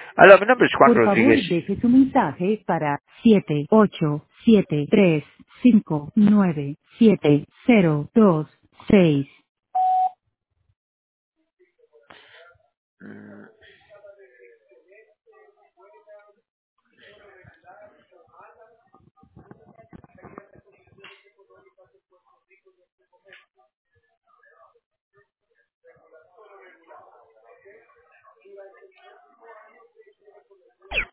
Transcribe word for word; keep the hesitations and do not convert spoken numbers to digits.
Aló, mi nombre es Juan Por favor, Rodríguez. deje su mensaje para siete ocho siete tres cinco nueve siete cero dos seis.